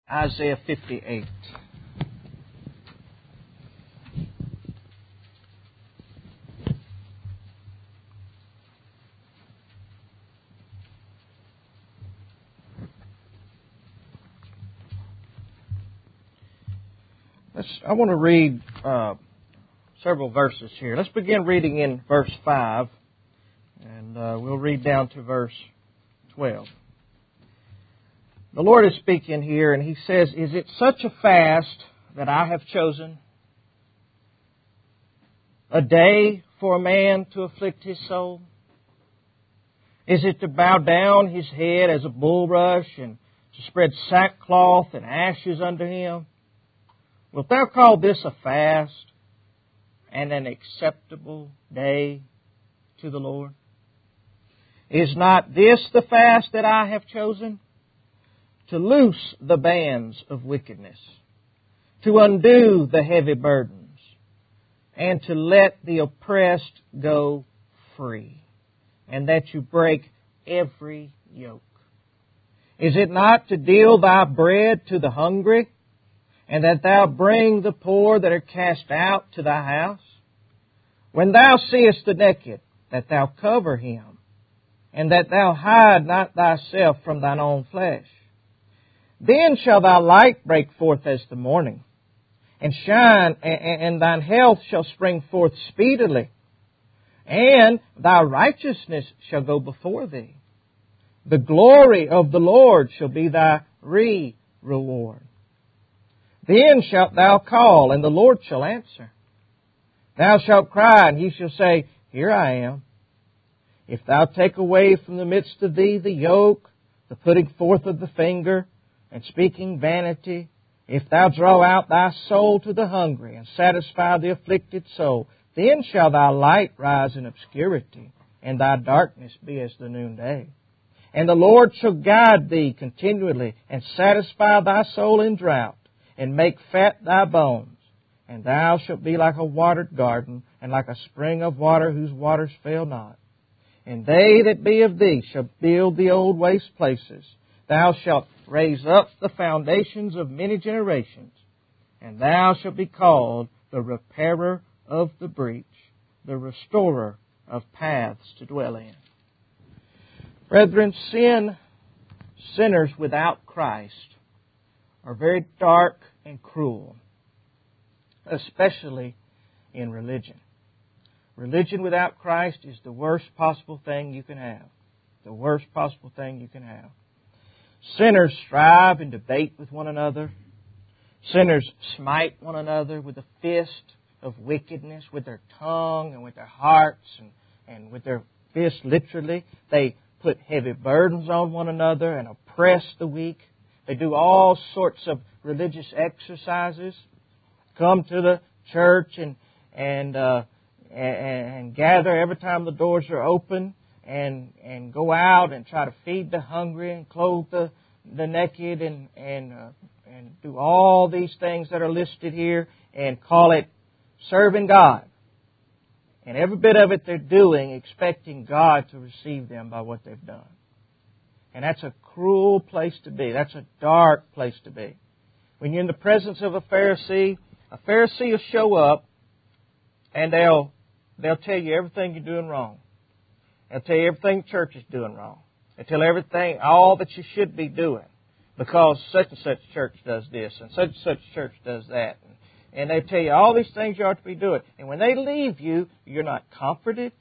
Isaiah 58. I want to read several verses here. Let's begin reading in verse 5, and we'll read down to verse 12. The Lord is speaking here, and He says, "Is it such a fast that I have chosen? A day for a man to afflict his soul? Is it to bow down his head as a bulrush, and to spread sackcloth and ashes under him? Wilt thou call this a fast and an acceptable day to the Lord? Is not this the fast that I have chosen? To loose the bands of wickedness, to undo the heavy burdens, and to let the oppressed go free, and that you break every yoke. Is it not to deal thy bread to the hungry, and that thou bring the poor that are cast out to thy house? When thou seest the naked, that thou cover him, and that thou hide not thyself from thine own flesh. Then shall thy light break forth as the morning, and shine, and thine health shall spring forth speedily, and thy righteousness shall go before thee. The glory of the Lord shall be thy reward. Then shalt thou call, and the Lord shall answer. Thou shalt cry, and He shall say, Here I am. If thou take away from the midst of thee the yoke, the putting forth of the finger, and speaking vanity, if thou draw out thy soul to the hungry, and satisfy the afflicted soul, then shall thy light rise in obscurity, and thy darkness be as the noonday. And the Lord shall guide thee continually, and satisfy thy soul in drought, and make fat thy bones. And thou shalt be like a watered garden, and like a spring of water whose waters fail not. And they that be of thee shall build the old waste places. Thou shalt raise up the foundations of many generations. And thou shalt be called the repairer of the breach, the restorer of paths to dwell in." Brethren, sinners without Christ are very dark and cruel, especially in religion. Religion without Christ is the worst possible thing you can have. The worst possible thing you can have. Sinners strive and debate with one another. Sinners smite one another with a fist of wickedness, with their tongue and with their hearts and with their fists literally. They put heavy burdens on one another and oppress the weak. They do all sorts of religious exercises. Come to the church and gather every time the doors are open, and go out and try to feed the hungry and clothe the naked and do all these things that are listed here and call it serving God. And every bit of it they're doing expecting God to receive them by what they've done. And that's a cruel place to be. That's a dark place to be. When you're in the presence of a Pharisee will show up and they'll tell you everything you're doing wrong. They'll tell you everything the church is doing wrong. They'll tell everything, all that you should be doing, because such and such church does this and such church does that. And they tell you all these things you ought to be doing. And when they leave you, you're not comforted.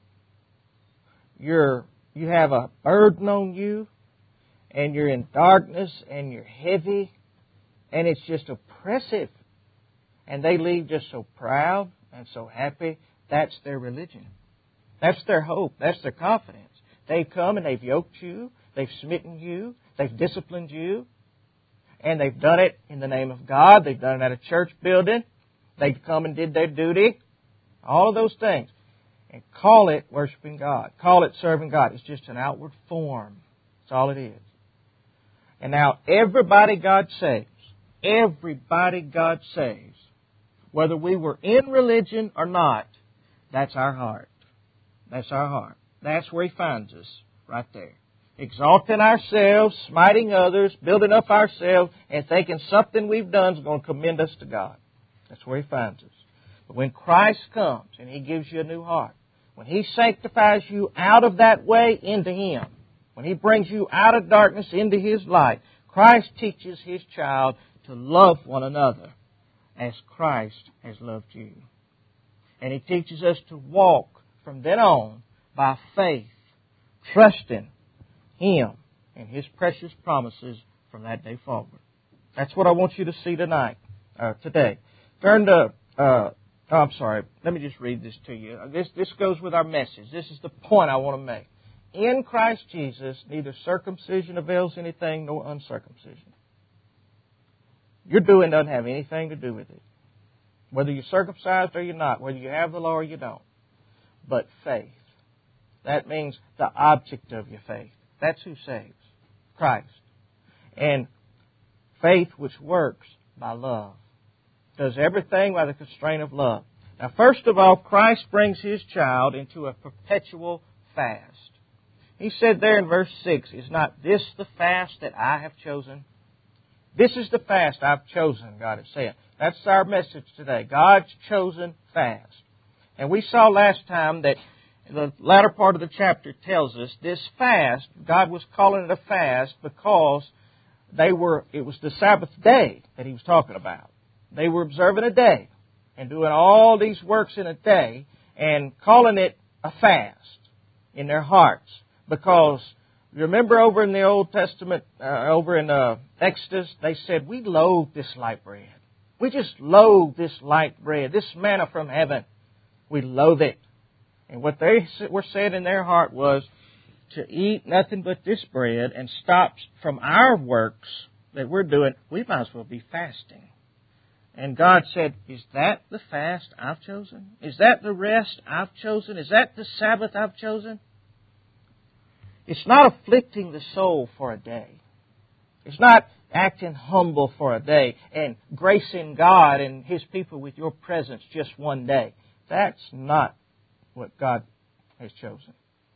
You have a burden on you, and you're in darkness, and you're heavy, and it's just oppressive. And they leave just so proud and so happy. That's their religion. That's their hope. That's their confidence. They've come and they've yoked you. They've smitten you. They've disciplined you. And they've done it in the name of God. They've done it at a church building. They've come and did their duty. All of those things. And call it worshiping God. Call it serving God. It's just an outward form. That's all it is. And now everybody God saves. Everybody God saves. Whether we were in religion or not, that's our heart. That's our heart. That's where He finds us, right there. exalting ourselves, smiting others, building up ourselves, and thinking something we've done is going to commend us to God. That's where He finds us. But when Christ comes and He gives you a new heart, when He sanctifies you out of that way into Him, when He brings you out of darkness into His light, Christ teaches His child to love one another as Christ has loved you. And He teaches us to walk from then on by faith, trusting Him and His precious promises from that day forward. That's what I want you to see today. Turn to, let me just read this to you. This goes with our message. This is the point I want to make. In Christ Jesus, neither circumcision avails anything nor uncircumcision. Your doing doesn't have anything to do with it. Whether you're circumcised or you're not, whether you have the law or you don't. But faith. That means the object of your faith. That's who saves. Christ. And faith which works by love. Does everything by the constraint of love. Now, first of all, Christ brings His child into a perpetual fast. He said there in verse 6, is not this the fast that I have chosen? This is the fast I've chosen, God has said. That's our message today. God's chosen fast. And we saw last time that the latter part of the chapter tells us this fast, God was calling it a fast because it was the Sabbath day that He was talking about. They were observing a day and doing all these works in a day and calling it a fast in their hearts. Because, remember over in the Old Testament, over in Exodus, they said, we loathe this light bread. We just loathe this light bread, this manna from heaven. We loathe it. And what they were saying in their heart was to eat nothing but this bread and stop from our works that we're doing, we might as well be fasting. And God said, is that the fast I've chosen? Is that the rest I've chosen? Is that the Sabbath I've chosen? It's not afflicting the soul for a day. It's not acting humble for a day and gracing God and His people with your presence just one day. That's not what God has chosen.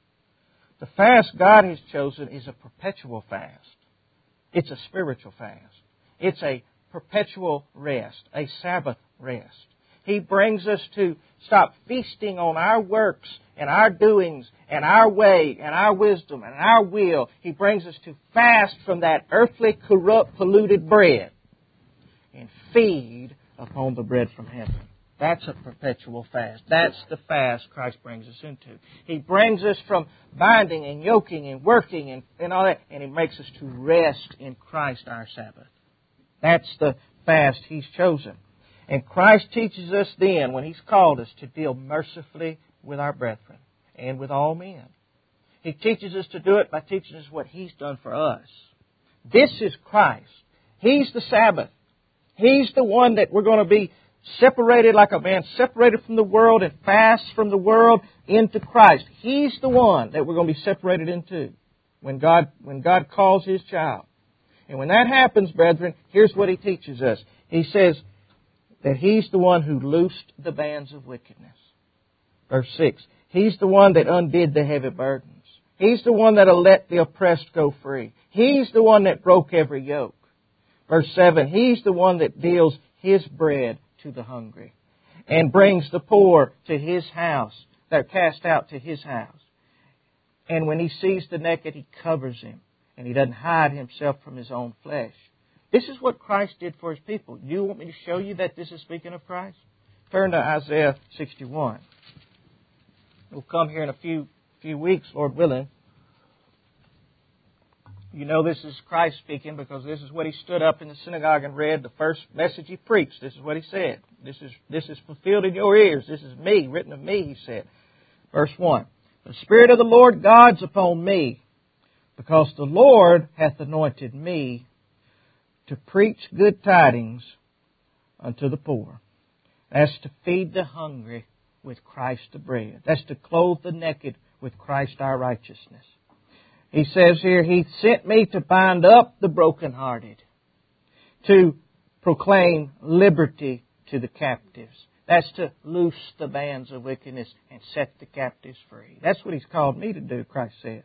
The fast God has chosen is a perpetual fast. It's a spiritual fast. It's a perpetual rest, a Sabbath rest. He brings us to stop feasting on our works and our doings and our way and our wisdom and our will. He brings us to fast from that earthly, corrupt, polluted bread and feed upon the bread from heaven. That's a perpetual fast. That's the fast Christ brings us into. He brings us from binding and yoking and working and all that, and He makes us to rest in Christ our Sabbath. That's the fast He's chosen. And Christ teaches us then, when He's called us, to deal mercifully with our brethren and with all men. He teaches us to do it by teaching us what He's done for us. This is Christ. He's the Sabbath. He's the one that we're going to be separated like a man separated from the world and fast from the world into Christ. He's the one that we're going to be separated into when God calls His child. And when that happens, brethren, here's what He teaches us. He says that He's the one who loosed the bands of wickedness. Verse 6, He's the one that undid the heavy burdens. He's the one that will let the oppressed go free. He's the one that broke every yoke. Verse 7, He's the one that deals His bread to the hungry and brings the poor to His house. They're cast out to His house. And when He sees the naked, He covers him. And He doesn't hide Himself from His own flesh. This is what Christ did for His people. Do you want me to show you that this is speaking of Christ? Turn to Isaiah 61. We'll come here in a few weeks, Lord willing. You know this is Christ speaking because this is what He stood up in the synagogue and read. The first message He preached. This is what He said. This is fulfilled in your ears. This is me, written of me, He said. Verse 1. The Spirit of the Lord God's upon me, because the Lord hath anointed me to preach good tidings unto the poor. That's to feed the hungry with Christ the bread. That's to clothe the naked with Christ our righteousness. He says here, He sent me to bind up the brokenhearted, to proclaim liberty to the captives. That's to loose the bands of wickedness and set the captives free. That's what He's called me to do, Christ said.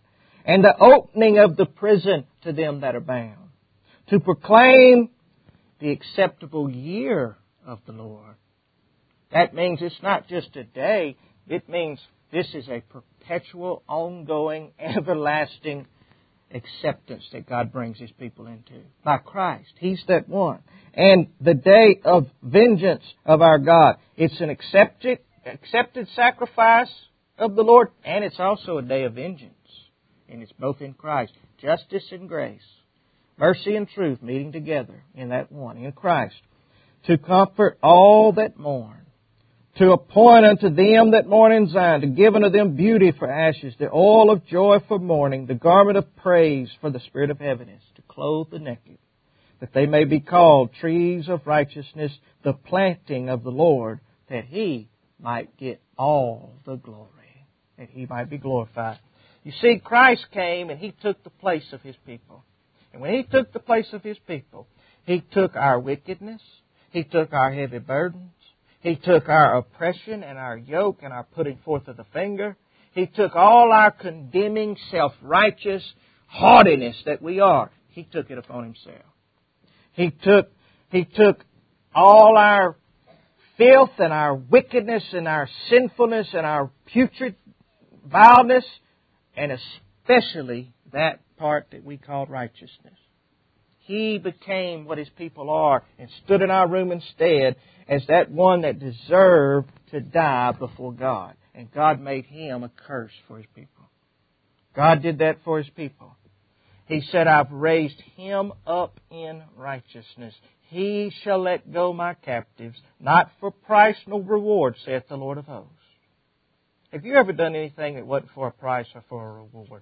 and the opening of the prison to them that are bound, to proclaim the acceptable year of the Lord. That means it's not just a day. It means this is a perpetual, ongoing, everlasting acceptance that God brings His people into. By Christ. He's that one. And the day of vengeance of our God. It's an accepted sacrifice of the Lord, and it's also a day of vengeance. And it's both in Christ. Justice and grace. Mercy and truth meeting together in that one, in Christ. To comfort all that mourn. To appoint unto them that mourn in Zion, to give unto them beauty for ashes, the oil of joy for mourning, the garment of praise for the spirit of heaviness, to clothe the naked, that they may be called trees of righteousness, the planting of the Lord, that He might get all the glory, that He might be glorified. You see, Christ came and He took the place of His people. And when He took the place of His people, He took our wickedness, He took our heavy burdens, He took our oppression and our yoke and our putting forth of the finger. He took all our condemning, self-righteous haughtiness that we are. He took it upon Himself. He took all our filth and our wickedness and our sinfulness and our putrid vileness, and especially that part that we call righteousness. He became what His people are and stood in our room instead as that one that deserved to die before God. And God made Him a curse for His people. God did that for His people. He said, I've raised Him up in righteousness. He shall let go my captives, not for price nor reward, saith the Lord of hosts. Have you ever done anything that wasn't for a price or for a reward?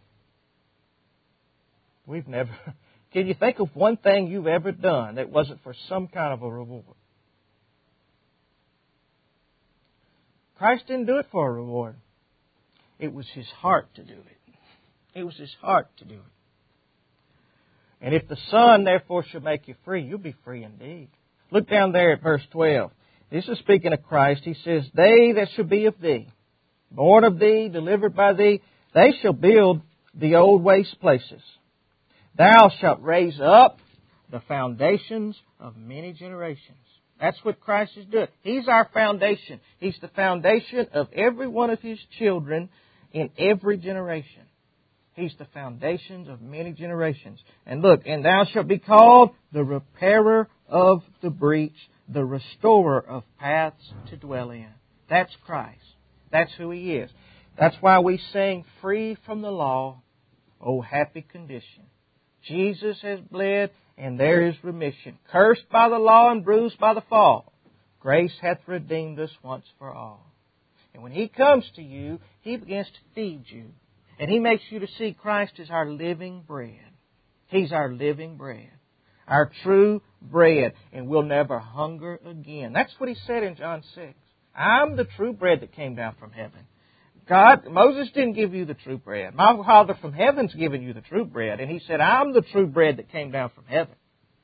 We've never. Can you think of one thing you've ever done that wasn't for some kind of a reward? Christ didn't do it for a reward. It was His heart to do it. It was His heart to do it. And if the Son, therefore, shall make you free, you'll be free indeed. Look down there at verse 12. This is speaking of Christ. He says, they that shall be of Thee, born of Thee, delivered by Thee, they shall build the old waste places. Thou shalt raise up the foundations of many generations. That's what Christ is doing. He's our foundation. He's the foundation of every one of His children in every generation. He's the foundations of many generations. And look, and thou shalt be called the repairer of the breach, the restorer of paths to dwell in. That's Christ. That's who He is. That's why we sing, free from the law, oh happy condition. Jesus has bled, and there is remission. Cursed by the law and bruised by the fall, grace hath redeemed us once for all. And when He comes to you, He begins to feed you. And He makes you to see Christ as our living bread. He's our living bread. Our true bread. And we'll never hunger again. That's what He said in John 6. I'm the true bread that came down from heaven. Moses didn't give you the true bread. My Father from heaven's given you the true bread. And He said, I'm the true bread that came down from heaven.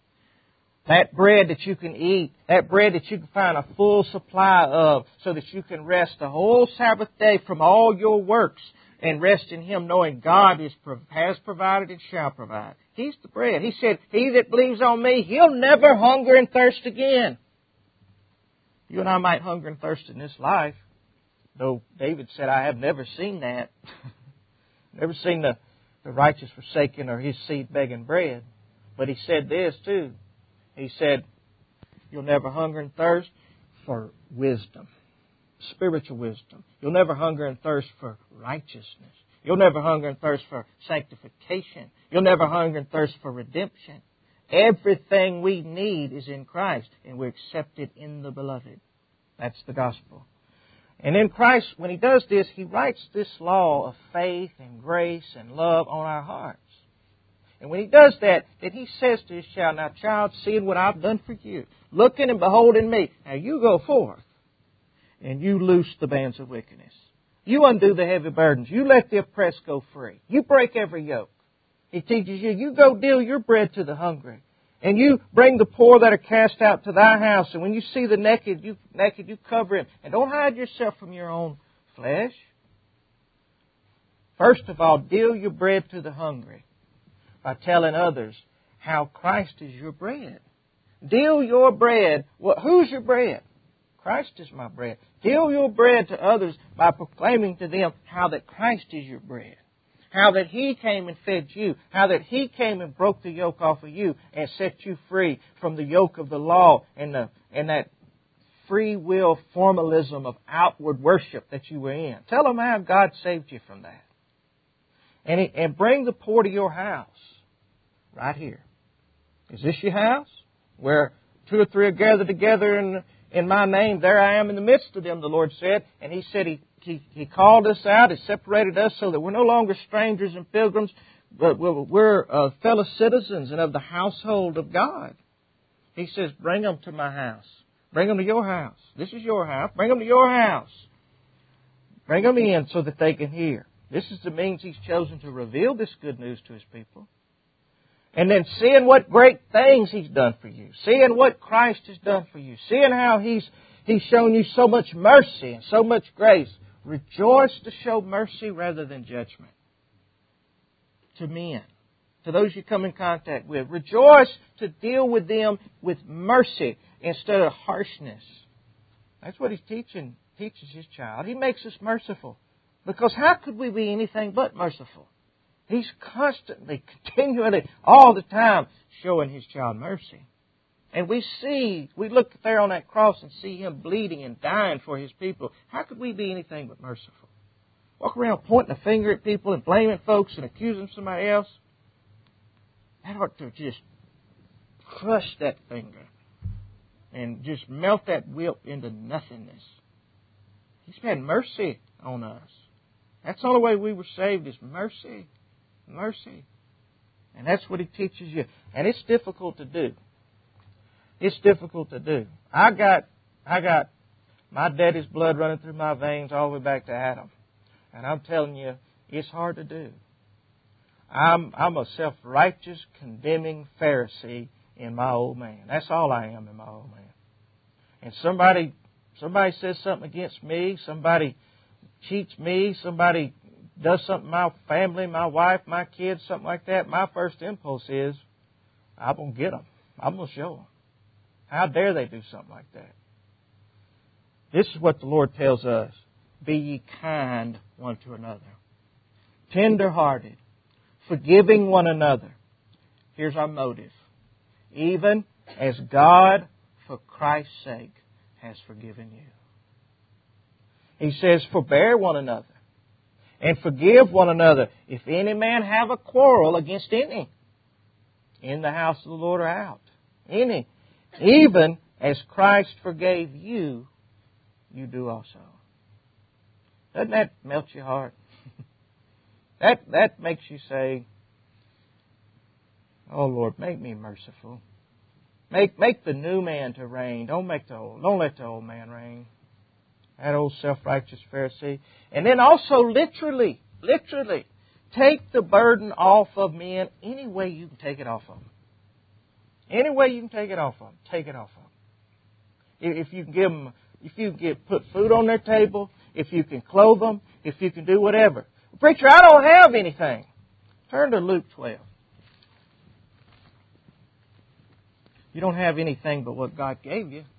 That bread that you can eat, that bread that you can find a full supply of so that you can rest the whole Sabbath day from all your works and rest in Him knowing God has provided and shall provide. He's the bread. He said, he that believes on Me, he'll never hunger and thirst again. You and I might hunger and thirst in this life. Though David said, I have never seen that. Never seen the righteous forsaken or his seed begging bread. But he said this too. He said, you'll never hunger and thirst for wisdom, spiritual wisdom. You'll never hunger and thirst for righteousness. You'll never hunger and thirst for sanctification. You'll never hunger and thirst for redemption. Everything we need is in Christ, and we're accepted in the Beloved. That's the gospel. And in Christ, when He does this, He writes this law of faith and grace and love on our hearts. And when He does that, then He says to His child, now child, seeing what I've done for you, looking and beholding Me, now you go forth and you loose the bands of wickedness. You undo the heavy burdens. You let the oppressed go free. You break every yoke. He teaches you, you go deal your bread to the hungry. And you bring the poor that are cast out to thy house. And when you see the naked, you cover him. And don't hide yourself from your own flesh. First of all, deal your bread to the hungry by telling others how Christ is your bread. Deal your bread. Well, who's your bread? Christ is my bread. Deal your bread to others by proclaiming to them how that Christ is your bread. How that He came and fed you. How that He came and broke the yoke off of you and set you free from the yoke of the law and that free will formalism of outward worship that you were in. Tell them how God saved you from that. And bring the poor to your house. Right here. Is this your house? Where 2 or 3 are gathered together in my name, there I am in the midst of them, the Lord said. And He said He called us out, He separated us so that we're no longer strangers and pilgrims, but we're fellow citizens and of the household of God. He says, bring them to my house. Bring them to your house. This is your house. Bring them to your house. Bring them in so that they can hear. This is the means He's chosen to reveal this good news to His people. And then seeing what great things He's done for you. Seeing what Christ has done for you. Seeing how He's shown you so much mercy and so much grace. Rejoice to show mercy rather than judgment. To men. To those you come in contact with. Rejoice to deal with them with mercy instead of harshness. That's what He teaches His child. He makes us merciful. Because how could we be anything but merciful? He's constantly, continually, all the time showing His child mercy. And we look there on that cross and see Him bleeding and dying for His people. How could we be anything but merciful? Walk around pointing a finger at people and blaming folks and accusing somebody else. That ought to just crush that finger and just melt that whip into nothingness. He's had mercy on us. That's the only way we were saved is mercy. Mercy. And that's what He teaches you. And it's difficult to do. It's difficult to do. I got my daddy's blood running through my veins all the way back to Adam. And I'm telling you, it's hard to do. I'm a self-righteous, condemning Pharisee in my old man. That's all I am in my old man. And somebody says something against me, somebody cheats me, somebody does something to my family, my wife, my kids, something like that, my first impulse is, I'm going to get them. I'm going to show them. How dare they do something like that? This is what the Lord tells us. Be ye kind one to another. Tender-hearted. Forgiving one another. Here's our motive. Even as God, for Christ's sake, has forgiven you. He says, forbear one another. And forgive one another. If any man have a quarrel against any, in the house of the Lord or out. Any. Even as Christ forgave you, you do also. Doesn't that melt your heart? That makes you say, oh Lord, make me merciful. Make the new man to reign. Don't let the old man reign. That old self-righteous Pharisee. And then also literally, take the burden off of men any way you can take it off of them. Any way you can take it off of them, take it off of them. If you can give them, put food on their table, if you can clothe them, if you can do whatever. Preacher, I don't have anything. Turn to Luke 12. You don't have anything but what God gave you.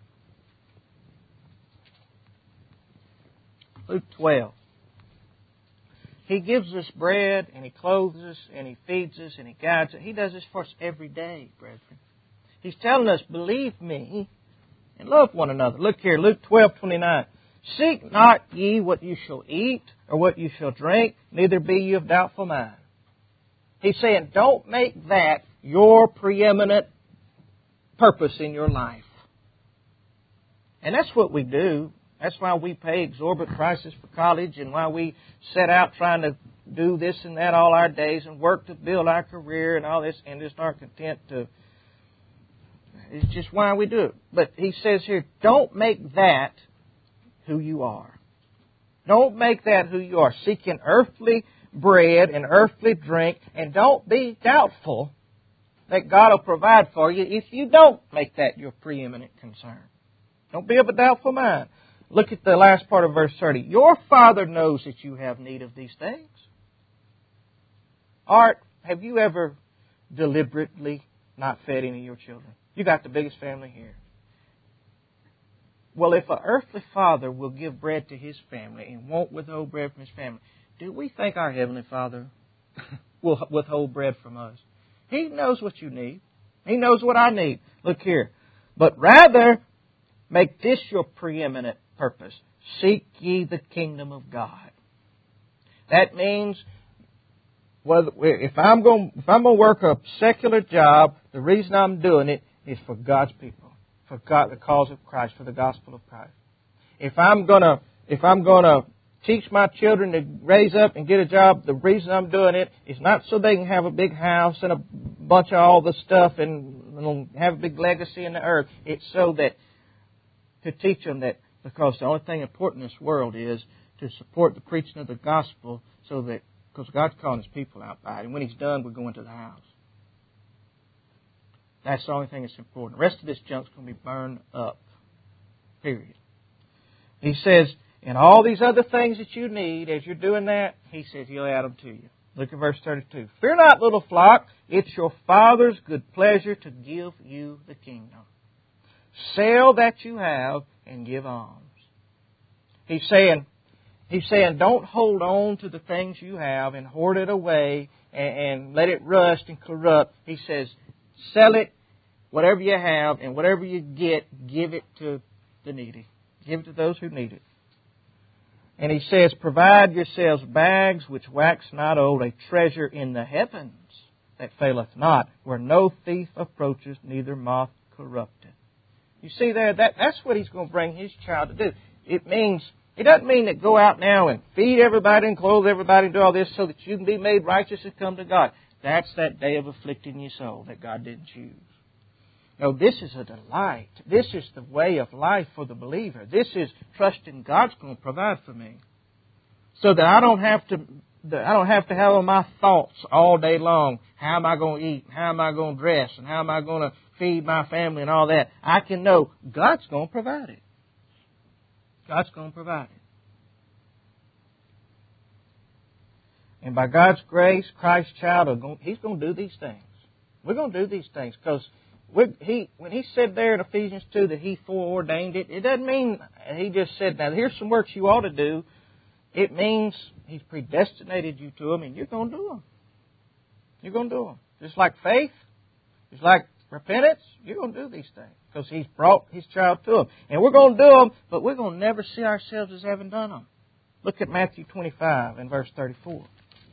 Luke 12. He gives us bread, and He clothes us, and He feeds us, and He guides us. He does this for us every day, brethren. He's telling us, believe me, and love one another. Look here, Luke 12:29. Seek not ye what you shall eat, or what you shall drink, neither be ye of doubtful mind. He's saying, don't make that your preeminent purpose in your life. And that's what we do. That's why we pay exorbitant prices for college and why we set out trying to do this and that all our days and work to build our career and all this and just aren't content to. It's just why we do it. But he says here, don't make that who you are. Don't make that who you are. Seeking earthly bread and earthly drink, and don't be doubtful that God will provide for you if you don't make that your preeminent concern. Don't be of a doubtful mind. Look at the last part of verse 30. Your Father knows that you have need of these things. Art, have you ever deliberately not fed any of your children? You got the biggest family here. Well, if an earthly father will give bread to his family and won't withhold bread from his family, do we think our Heavenly Father will withhold bread from us? He knows what you need. He knows what I need. Look here. But rather, make this your preeminent purpose. Seek ye the kingdom of God. That means, if I'm going to work a secular job, the reason I'm doing it is for God's people, for God, the cause of Christ, for the gospel of Christ. If I'm going to teach my children to raise up and get a job, the reason I'm doing it is not so they can have a big house and a bunch of all the stuff and have a big legacy in the earth. It's so that to teach them that, because the only thing important in this world is to support the preaching of the gospel, so that, because God's calling His people out by it, and when He's done, we're going to the house. That's the only thing that's important. The rest of this junk's going to be burned up. Period. He says, and all these other things that you need, as you're doing that, He says He'll add them to you. Look at verse 32. Fear not, little flock, it's your Father's good pleasure to give you the kingdom. Sell that you have and give alms. He's saying, don't hold on to the things you have and hoard it away and let it rust and corrupt. He says, sell it, whatever you have, and whatever you get, give it to the needy. Give it to those who need it. And He says, provide yourselves bags which wax not old, a treasure in the heavens that faileth not, where no thief approaches, neither moth corrupteth. You see there, that's what He's going to bring His child to do. It doesn't mean that go out now and feed everybody and clothe everybody and do all this so that you can be made righteous and come to God. That's that day of afflicting your soul that God didn't choose. No, this is a delight. This is the way of life for the believer. This is trusting God's going to provide for me, so that I don't have to have on my thoughts all day long. How am I going to eat? How am I going to dress? And how am I going to feed my family and all that? I can know God's going to provide it. God's going to provide it. And by God's grace, Christ's child, He's going to do these things. We're going to do these things because when He said there in Ephesians 2 that He foreordained it, it doesn't mean He just said, now here's some works you ought to do. It means He's predestinated you to them and you're going to do them. You're going to do them. Just like faith, just like repentance, you're going to do these things because He's brought His child to them. And we're going to do them, but we're going to never see ourselves as having done them. Look at Matthew 25 and verse 34.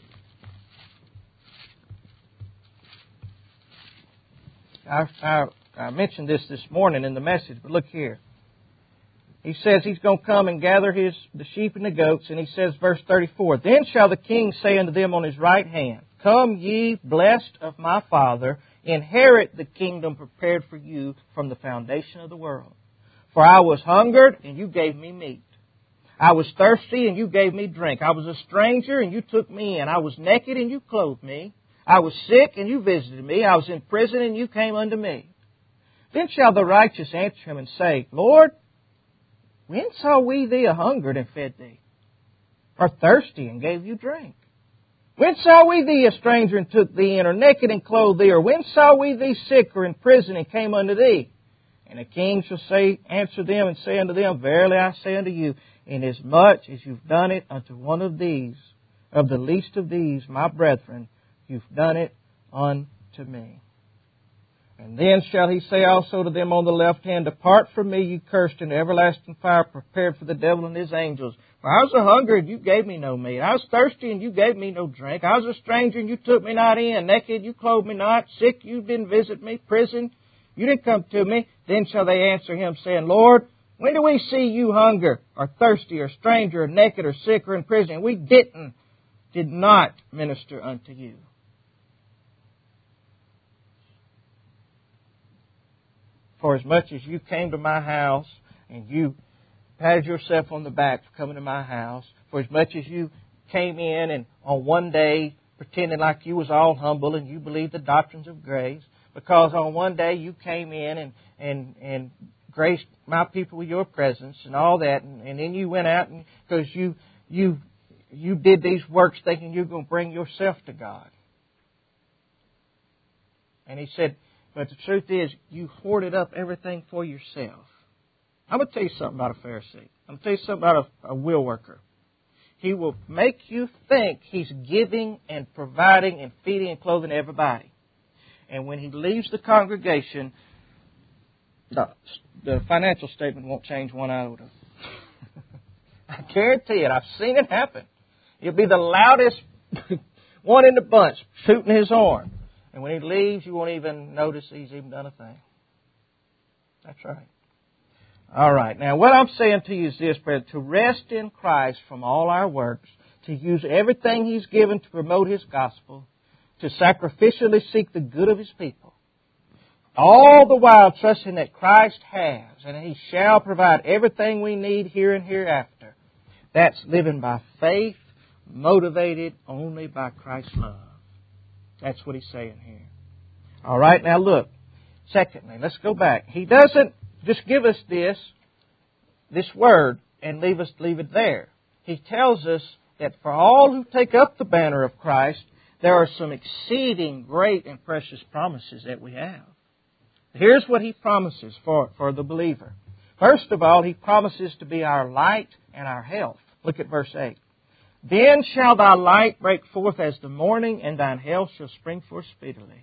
I mentioned this morning in the message, but look here. He says He's going to come and gather the sheep and the goats, and He says, verse 34, Then shall the King say unto them on His right hand, Come ye, blessed of my Father, inherit the kingdom prepared for you from the foundation of the world. For I was hungered, and you gave me meat. I was thirsty, and you gave me drink. I was a stranger, and you took me in. I was naked, and you clothed me. I was sick, and you visited me. I was in prison, and you came unto me. Then shall the righteous answer Him and say, Lord, when saw we thee a hungered and fed thee? Or thirsty and gave you drink? When saw we thee a stranger and took thee in? Or naked and clothed thee? Or when saw we thee sick or in prison and came unto thee? And the King shall answer them and say unto them, Verily I say unto you, inasmuch as you've done it unto one of these, of the least of these, my brethren, you've done it unto me. And then shall He say also to them on the left hand, Depart from me, you cursed, into everlasting fire prepared for the devil and his angels. For I was a hungry, and you gave me no meat. I was thirsty, and you gave me no drink. I was a stranger, and you took me not in. Naked, you clothed me not. Sick, you didn't visit me. Prison, you didn't come to me. Then shall they answer Him, saying, Lord, when do we see you hunger, or thirsty, or stranger, or naked, or sick, or in prison? And we did not minister unto you. For as much as you came to my house and you patted yourself on the back for coming to my house, for as much as you came in and on one day pretending like you was all humble and you believed the doctrines of grace, because on one day you came in and graced my people with your presence and all that, and then you went out and because you did these works thinking you're going to bring yourself to God. And he said, but the truth is, you hoarded up everything for yourself. I'm going to tell you something about a Pharisee. I'm going to tell you something about a will worker. He will make you think he's giving and providing and feeding and clothing everybody. And when he leaves the congregation, the financial statement won't change one iota. I guarantee it. I've seen it happen. He'll be the loudest one in the bunch, shooting his horn. And when he leaves, you won't even notice he's even done a thing. That's right. All right. Now, what I'm saying to you is this, brother, to rest in Christ from all our works, to use everything He's given to promote His gospel, to sacrificially seek the good of His people, all the while trusting that Christ has and He shall provide everything we need here and hereafter. That's living by faith, motivated only by Christ's love. That's what He's saying here. All right, now look. Secondly, let's go back. He doesn't just give us this word and leave it there. He tells us that for all who take up the banner of Christ, there are some exceeding great and precious promises that we have. Here's what He promises for the believer. First of all, He promises to be our light and our health. Look at verse 8. Then shall thy light break forth as the morning, and thine health shall spring forth speedily.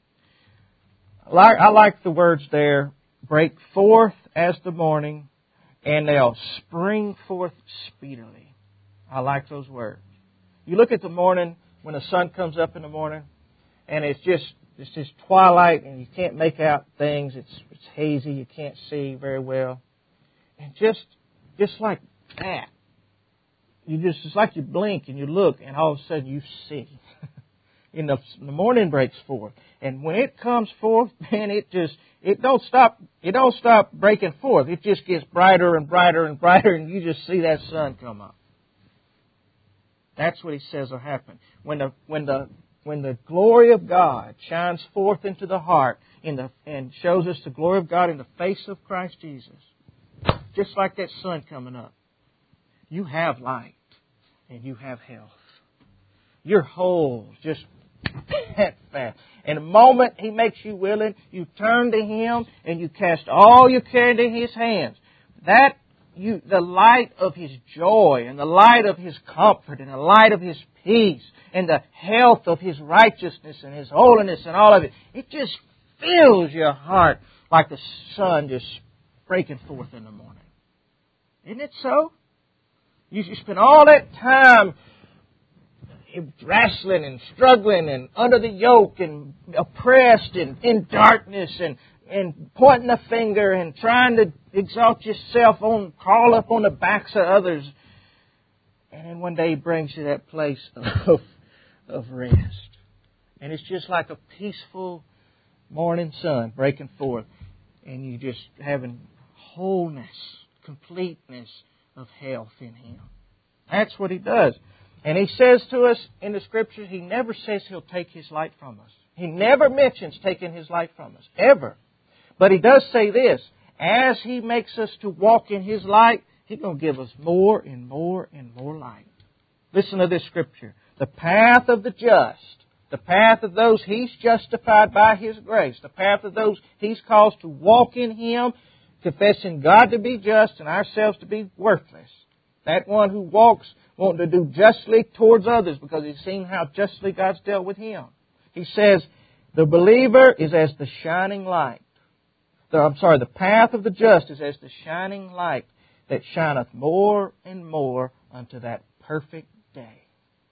I like the words there, break forth as the morning, and they'll spring forth speedily. I like those words. You look at the morning, when the sun comes up in the morning, and it's just twilight, and you can't make out things. It's hazy. You can't see very well. And just like that, it's like you blink and you look, and all of a sudden you see. And the morning breaks forth, and when it comes forth, man, it don't stop breaking forth. It just gets brighter and brighter and brighter, and you just see that sun come up. That's what He says will happen when the glory of God shines forth into the heart and shows us the glory of God in the face of Christ Jesus. Just like that sun coming up, you have light and you have health. Your whole just that fast. And the moment He makes you willing, you turn to Him and you cast all your care into His hands. The light of His joy and the light of His comfort and the light of His peace and the health of His righteousness and His holiness and all of it, it just fills your heart like the sun just breaking forth in the morning. Isn't it so? You spend all that time wrestling and struggling and under the yoke and oppressed and in darkness and pointing the finger and trying to exalt yourself crawl up on the backs of others. And then one day He brings you that place of rest. And it's just like a peaceful morning sun breaking forth. And you just having wholeness, completeness of health in Him. That's what He does. And He says to us in the Scriptures, He never says He'll take His light from us. He never mentions taking His light from us, ever. But He does say this, as He makes us to walk in His light, He's going to give us more and more and more light. Listen to this Scripture. The path of the just, the path of those He's justified by His grace, the path of those He's caused to walk in Him, confessing God to be just and ourselves to be worthless. That one who walks wanting to do justly towards others because he's seen how justly God's dealt with him. He says, the believer is as the shining light. The path of the just is as the shining light that shineth more and more unto that perfect day.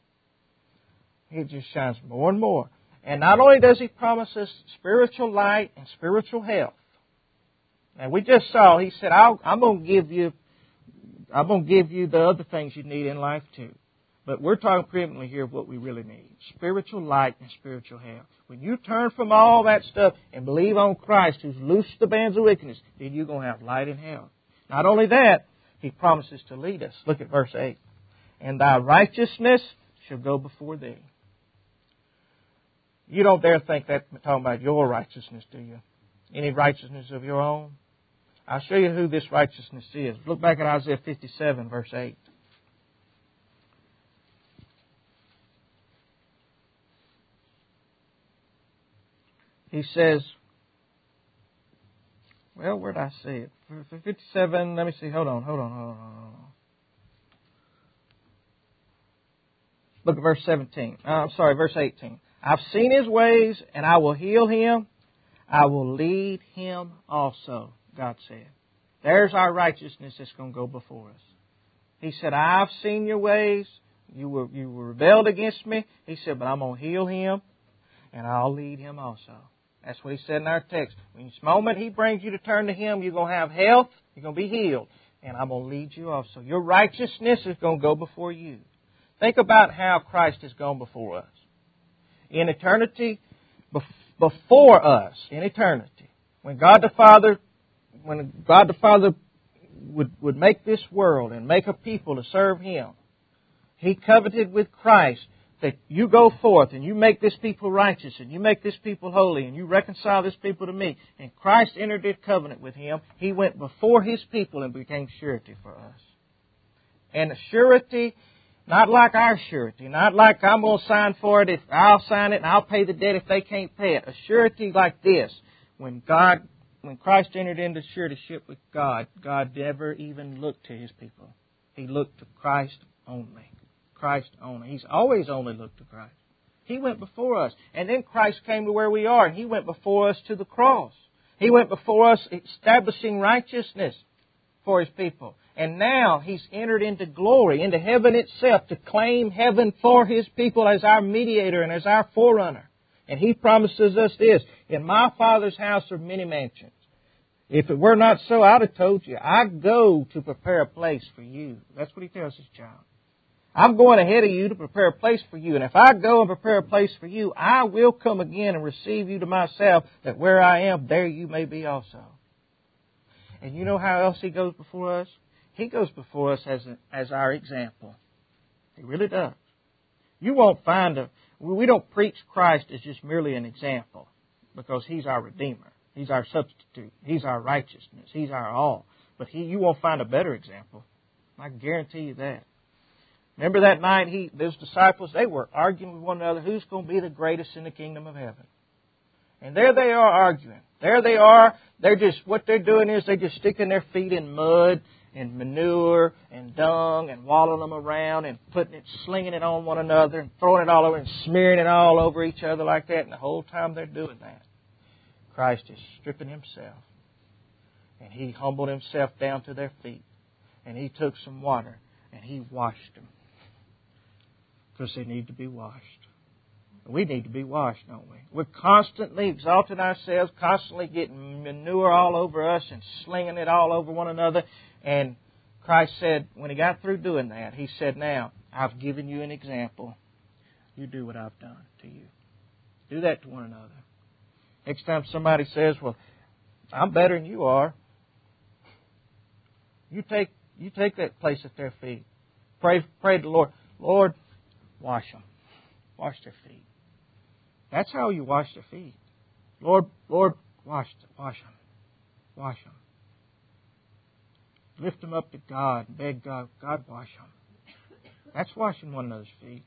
It just shines more and more. And not only does He promise us spiritual light and spiritual health. And we just saw, He said, I'm going to give you the other things you need in life too. But we're talking preeminently here of what we really need. Spiritual light and spiritual health. When you turn from all that stuff and believe on Christ who's loosed the bands of wickedness, then you're going to have light and health. Not only that, He promises to lead us. Look at verse 8. And thy righteousness shall go before thee. You don't dare think that talking about your righteousness, do you? Any righteousness of your own? I'll show you who this righteousness is. Look back at Isaiah 57, verse 8. he says, well, where did I see it? 57, let me see, hold on. Look at verse 17. Verse 18. I've seen his ways, and I will heal him. I will lead him also, God said. There's our righteousness that's going to go before us. He said, I've seen your ways. You were rebelled against me. He said, but I'm going to heal him, and I'll lead him also. That's what he said in our text. When the moment he brings you to turn to him, you're going to have health, you're going to be healed, and I'm going to lead you also. Your righteousness is going to go before you. Think about how Christ has gone before us. In eternity, before us, in eternity, when God the Father would make this world and make a people to serve Him, He coveted with Christ that you go forth and you make this people righteous and you make this people holy and you reconcile this people to me. And Christ entered into covenant with Him. He went before His people and became surety for us. And a surety, not like our surety, not like I'm going to sign for it if I'll sign it and I'll pay the debt if they can't pay it. A surety like this, when Christ entered into suretyship with God, God never even looked to His people. He looked to Christ only. Christ only. He's always only looked to Christ. He went before us. And then Christ came to where we are. And He went before us to the cross. He went before us establishing righteousness for His people. And now He's entered into glory, into heaven itself, to claim heaven for His people as our mediator and as our forerunner. And He promises us this, in my Father's house are many mansions. If it were not so, I'd have told you, I go to prepare a place for you. That's what He tells His child. I'm going ahead of you to prepare a place for you. And if I go and prepare a place for you, I will come again and receive you to myself, that where I am, there you may be also. And you know how else He goes before us? He goes before us as our example. He really does. You won't find we don't preach Christ as just merely an example, because He's our Redeemer. He's our substitute. He's our righteousness. He's our all. But you won't find a better example. I can guarantee you that. Remember that night, those disciples, they were arguing with one another, who's going to be the greatest in the kingdom of heaven? And there they are arguing. There they are. What they're doing is they're just sticking their feet in mud and manure and dung and walling them around and slinging it on one another and throwing it all over and smearing it all over each other like that. And the whole time they're doing that, Christ is stripping Himself. And He humbled Himself down to their feet. And He took some water and He washed them. Because they need to be washed. We need to be washed, don't we? We're constantly exalting ourselves, constantly getting manure all over us and slinging it all over one another. And Christ said, when He got through doing that, He said, now, I've given you an example. You do what I've done to you. Do that to one another. Next time somebody says, well, I'm better than you are, you take that place at their feet. Pray to the Lord, Lord, wash them. Wash their feet. That's how you wash their feet. Lord, wash them. Wash them. Lift them up to God and beg God, wash them. That's washing one another's feet.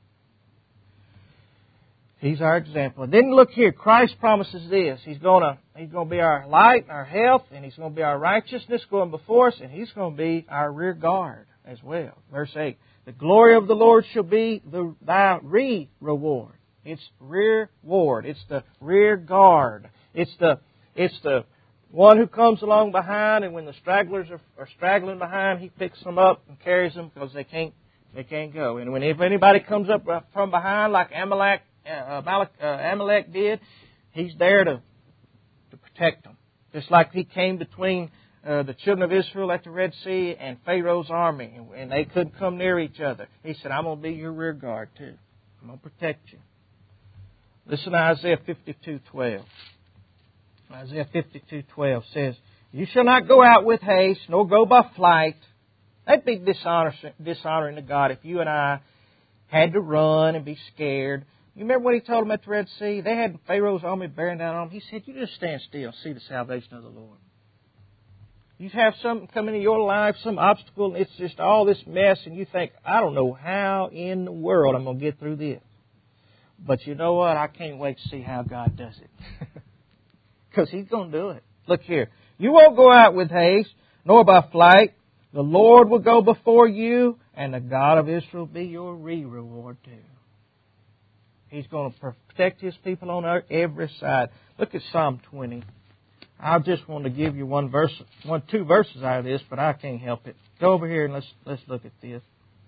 He's our example. And then look here, Christ promises this. He's going to be our light, our health, and He's going to be our righteousness going before us, and He's going to be our rear guard as well. Verse 8. The glory of the Lord shall be thy reward. It's reward. It's the rear guard. It's the one who comes along behind, and when the stragglers are straggling behind, He picks them up and carries them because they can't go. And if anybody comes up from behind, like Amalek did, He's there to protect them. Just like He came between the children of Israel at the Red Sea and Pharaoh's army, and they couldn't come near each other. He said, I'm going to be your rear guard too. I'm going to protect you. Listen to Isaiah 52:12. Isaiah 52:12 says, you shall not go out with haste, nor go by flight. That'd be dishonoring to God if you and I had to run and be scared. You remember what He told them at the Red Sea? They had Pharaoh's army bearing down on them. He said, you just stand still and see the salvation of the Lord. You have something come into your life, some obstacle, and it's just all this mess, and you think, I don't know how in the world I'm going to get through this. But you know what? I can't wait to see how God does it. Because He's going to do it. Look here. You won't go out with haste, nor by flight. The Lord will go before you, and the God of Israel will be your reward too. He's going to protect His people on every side. Look at Psalm 20. I just want to give you two verses out of this, but I can't help it. Go over here and let's look at this.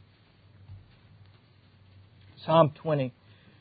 Psalm 20,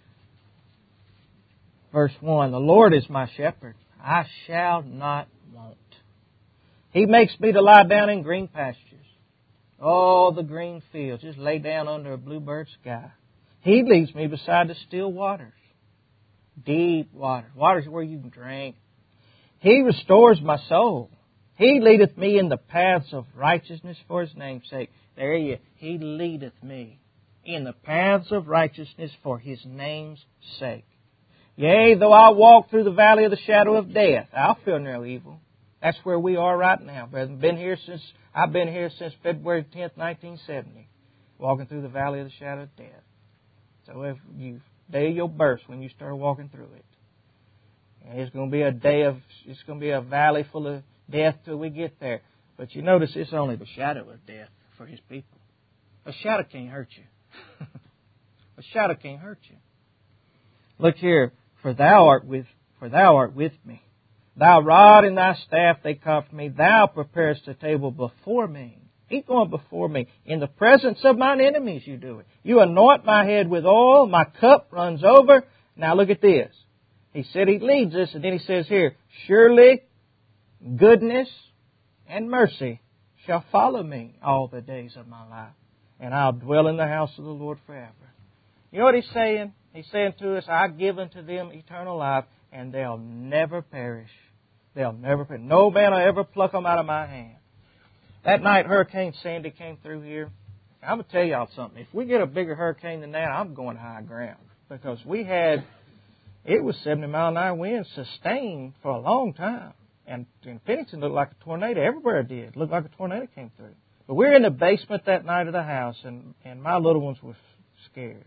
verse 1. The Lord is my shepherd. I shall not want. He makes me to lie down in green pastures. Oh, the green fields. Just lay down under a bluebird sky. He leads me beside the still waters. Deep waters. Waters where you can drink. He restores my soul. He leadeth me in the paths of righteousness for His name's sake. There you. He leadeth me in the paths of righteousness for His name's sake. Yea, though I walk through the valley of the shadow of death, I'll fear no evil. That's where we are right now, brethren. I've been here since February 10th, 1970, walking through the valley of the shadow of death. So if you day of your birth when you start walking through it, and it's going to be a valley full of death till we get there. But you notice it's only the shadow of death for His people. A shadow can't hurt you. A shadow can't hurt you. Look here, for thou art with me. Thy rod and thy staff, they comfort me. Thou preparest a table before me. He's going before me. In the presence of mine enemies you do it. You anoint my head with oil. My cup runs over. Now look at this. He said He leads us, and then He says here, surely goodness and mercy shall follow me all the days of my life, and I'll dwell in the house of the Lord forever. You know what He's saying? He's saying to us, I give unto them eternal life, and they'll never perish. They'll never perish. No man will ever pluck them out of my hand. That night Hurricane Sandy came through here. I'm going to tell y'all something. If we get a bigger hurricane than that, I'm going high ground. Because it was 70-mile-an-hour winds sustained for a long time. And Pennington looked like a tornado. Everywhere it did. It looked like a tornado came through. But we were in the basement that night of the house, and my little ones were scared.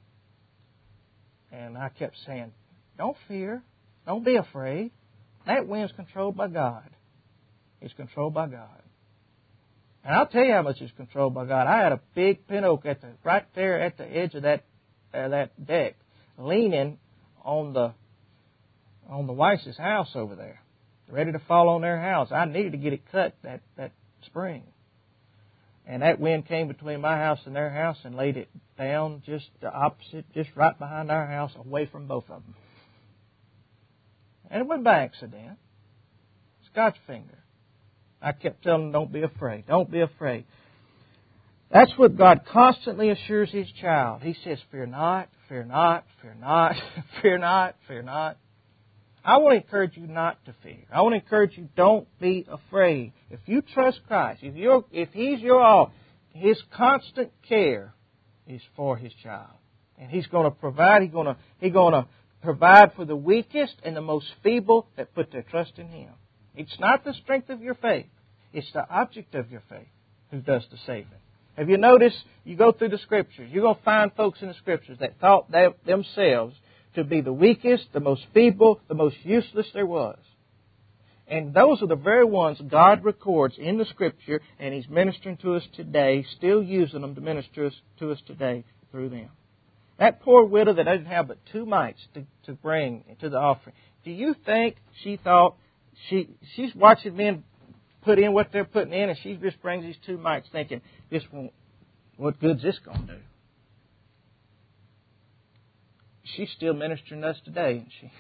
And I kept saying, don't fear. Don't be afraid. That wind's controlled by God. It's controlled by God. And I'll tell you how much it's controlled by God. I had a big pin oak right there at the edge of that deck, leaning on the Weiss's house over there, ready to fall on their house. I needed to get it cut that spring. And that wind came between my house and their house and laid it down just the opposite, just right behind our house, away from both of them. And it wasn't by accident. It's God's finger. I kept telling them, don't be afraid. Don't be afraid. That's what God constantly assures His child. He says, fear not, fear not, fear not, fear not, fear not. I want to encourage you not to fear. I want to encourage you, don't be afraid. If you trust Christ, if He's your all, His constant care is for His child. And He's going to provide. He's going to provide for the weakest and the most feeble that put their trust in Him. It's not the strength of your faith. It's the object of your faith who does the saving. Have you noticed, you go through the Scriptures, you're going to find folks in the Scriptures that thought themselves to be the weakest, the most feeble, the most useless there was. And those are the very ones God records in the Scripture, and He's ministering to us today, still using them to minister to us today through them. That poor widow that doesn't have but 2 mites to bring to the offering, do you think she thought, she's watching men put in what they're putting in, and she just brings these 2 mites thinking, what good's this going to do? She's still ministering to us today, isn't she?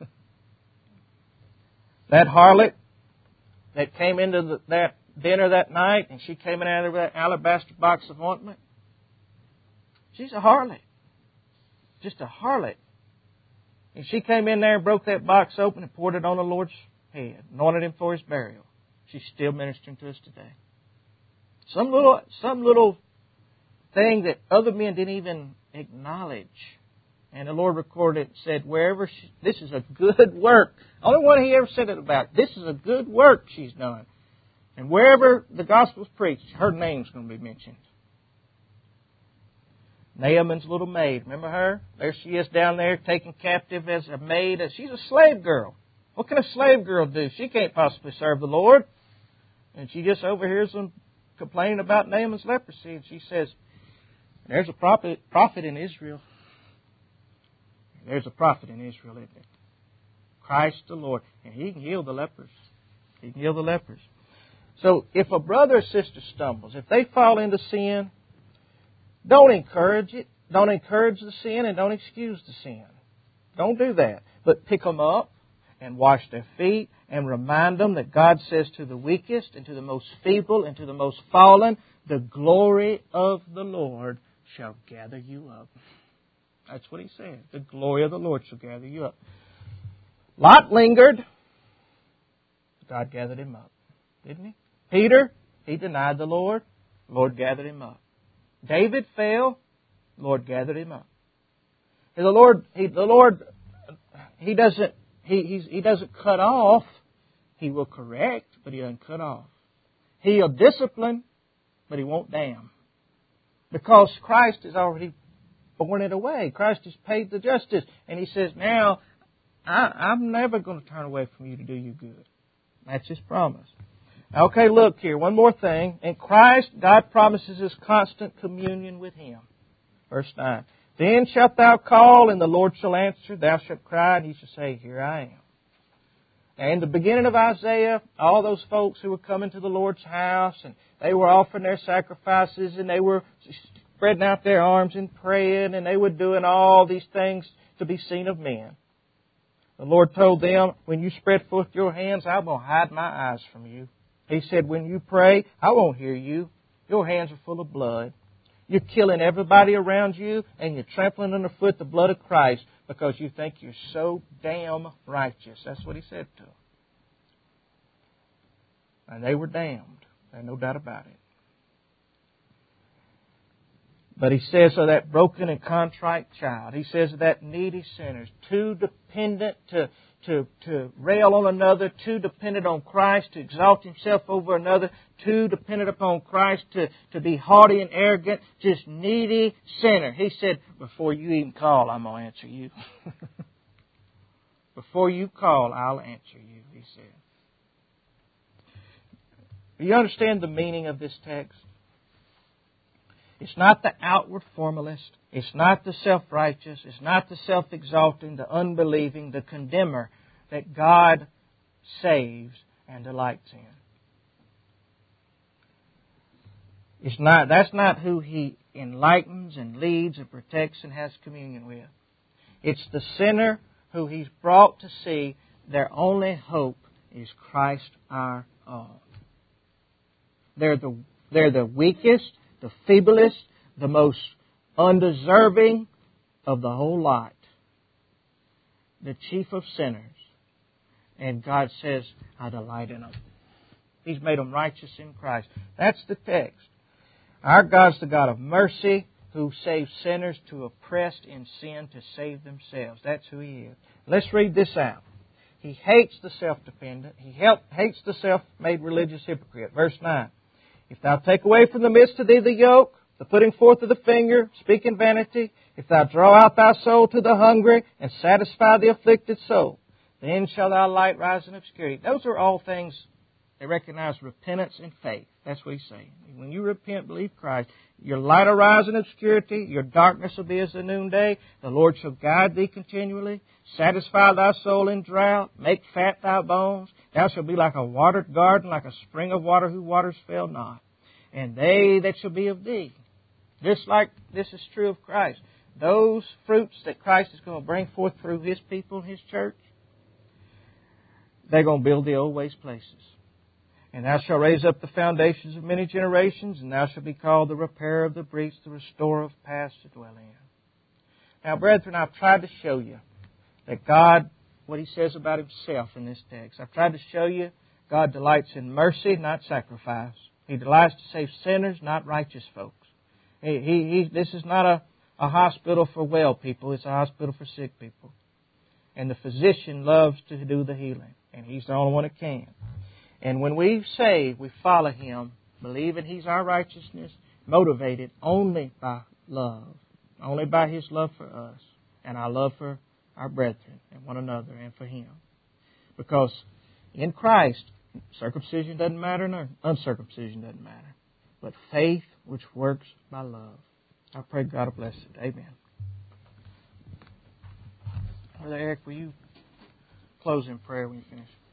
That harlot that came into that dinner that night, and she came in out of that alabaster box of ointment, she's a harlot. Just a harlot. And she came in there and broke that box open and poured it on the Lord's head, anointed Him for His burial. She's still ministering to us today. Some little thing that other men didn't even acknowledge. And the Lord recorded it and said, this is a good work. Only one He ever said it about. This is a good work she's done. And wherever the gospel's preached, her name's going to be mentioned. Naaman's little maid, remember her? There she is down there taken captive as a maid. She's a slave girl. What can a slave girl do? She can't possibly serve the Lord. And she just overhears them complaining about Naaman's leprosy. And she says, there's a prophet in Israel. There's a prophet in Israel, isn't it? Christ the Lord. And He can heal the lepers. He can heal the lepers. So if a brother or sister stumbles, if they fall into sin, don't encourage it. Don't encourage the sin and don't excuse the sin. Don't do that. But pick them up and wash their feet and remind them that God says to the weakest and to the most feeble and to the most fallen, the glory of the Lord shall gather you up. That's what He said. The glory of the Lord shall gather you up. Lot lingered. God gathered him up. Didn't He? Peter, he denied the Lord. The Lord gathered him up. David fell. The Lord gathered him up. And the Lord doesn't cut off. He will correct, but He doesn't cut off. He'll discipline, but He won't damn. Because Christ has already borne it away. Christ has paid the justice. And He says, now, I'm never going to turn away from you to do you good. That's His promise. Okay, look here. One more thing. In Christ, God promises us constant communion with Him. Verse 9. Then shalt thou call, and the Lord shall answer. Thou shalt cry, and He shall say, Here I am. And in the beginning of Isaiah, all those folks who were coming to the Lord's house, and they were offering their sacrifices, and they were spreading out their arms and praying, and they were doing all these things to be seen of men. The Lord told them, when you spread forth your hands, I'm going to hide my eyes from you. He said, when you pray, I won't hear you. Your hands are full of blood. You're killing everybody around you, and you're trampling underfoot the blood of Christ because you think you're so damn righteous. That's what He said to them. And they were damned. There's no doubt about it. But He says of that broken and contrite child, He says of that needy sinner, too dependent to rail on another, too dependent on Christ to exalt himself over another, too dependent upon Christ to be haughty and arrogant, just needy sinner. He said, before you even call, I'm going to answer you. Before you call, I'll answer you, He said. Do you understand the meaning of this text? It's not the outward formalist. It's not the self-righteous. It's not the self-exalting, the unbelieving, the condemner that God saves and delights in. That's not who He enlightens and leads and protects and has communion with. It's the sinner who He's brought to see their only hope is Christ our all. They're the weakest, the feeblest, the most undeserving of the whole lot. The chief of sinners. And God says, I delight in them. He's made them righteous in Christ. That's the text. Our God's the God of mercy who saves sinners to oppressed in sin to save themselves. That's who He is. Let's read this out. He hates the self-dependent. He hates the self-made religious hypocrite. Verse 9. If thou take away from the midst of thee the yoke, the putting forth of the finger, speaking vanity, if thou draw out thy soul to the hungry and satisfy the afflicted soul, then shall thy light rise in obscurity. Those are all things that recognize repentance and faith. That's what He's saying. When you repent, believe Christ, your light will rise in obscurity, your darkness will be as the noonday, the Lord shall guide thee continually, satisfy thy soul in drought, make fat thy bones, thou shalt be like a watered garden, like a spring of water whose waters fail not. And they that shall be of thee, just like this is true of Christ, those fruits that Christ is going to bring forth through His people, His church, they're going to build the old waste places. And thou shalt raise up the foundations of many generations, and thou shalt be called the repairer of the breach, the restorer of paths to dwell in. Now, brethren, I've tried to show you that God, what He says about Himself in this text. I've tried to show you God delights in mercy, not sacrifice. He delights to save sinners, not righteous folks. This is not a hospital for well people. It's a hospital for sick people. And the physician loves to do the healing. And He's the only one that can. And when we say we follow Him, believing He's our righteousness, motivated only by love. Only by His love for us. And our love for our brethren and one another and for Him. Because in Christ, circumcision doesn't matter, nor uncircumcision doesn't matter. But faith which works by love. I pray God will bless it. Amen. Brother Eric, will you close in prayer when you finish?